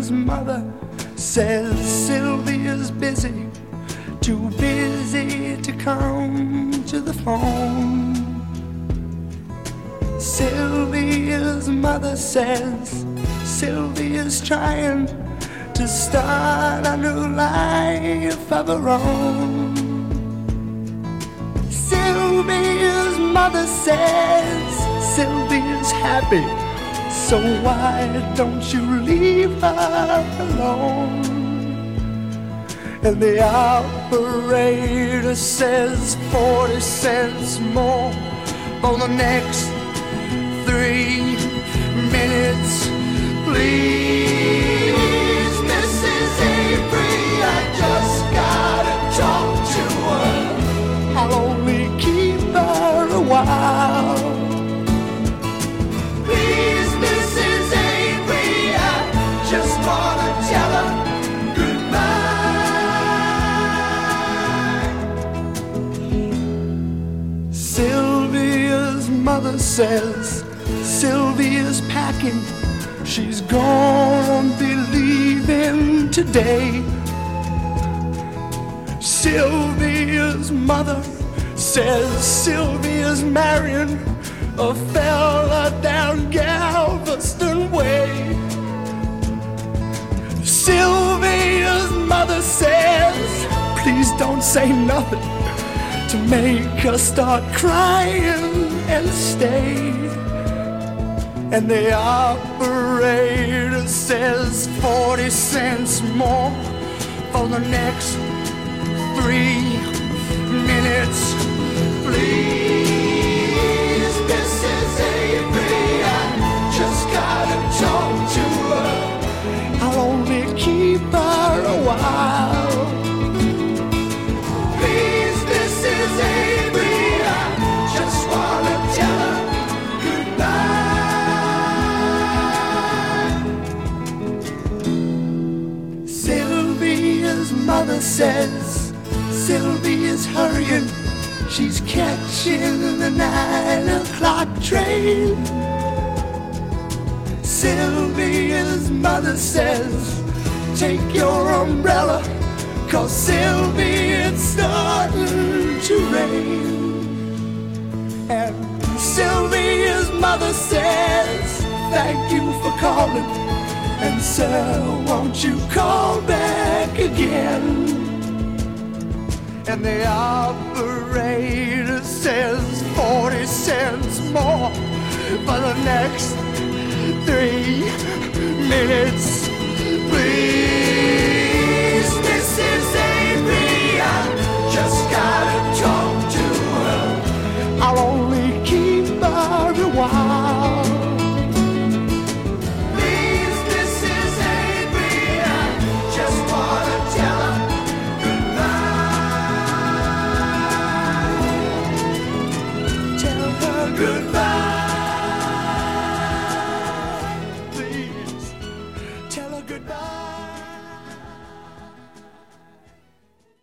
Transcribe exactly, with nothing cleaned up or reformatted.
Sylvia's mother says Sylvia's busy, too busy to come to the phone. Sylvia's mother says Sylvia's trying to start a new life of her own. Sylvia's mother says Sylvia's happy, so why don't you leave her alone? And the operator says forty cents more for the next three minutes, please. Missus Avery, I just gotta talk to her. I'll only keep her a while. Please, Missus Avery, I just wanna tell her goodbye. Sylvia's mother says Sylvia's packing, she's gonna be leaving today. Sylvia's mother says Sylvia's marrying a fella down Galveston Way. Sylvia's mother says, please don't say nothing to make her start crying and stay. And the operator says forty cents more for the next three minutes, please. Missus Avery, I just gotta talk to her. I'll only keep her a while. Please, Missus Avery, I just wanna tell her goodbye. Sylvia's mother says Sylvia's hurrying, she's catching the nine o'clock train. Sylvia's mother says, take your umbrella, 'cause Sylvia, it's starting to rain. And Sylvia's mother says, thank you for calling, and sir, won't you call back again? And the operator says forty cents more for the next three minutes, please. Missus Avery, I just gotta talk to her. I'll only keep her a while. Please, Missus Avery, I just wanna tell her goodbye. Tell her goodbye.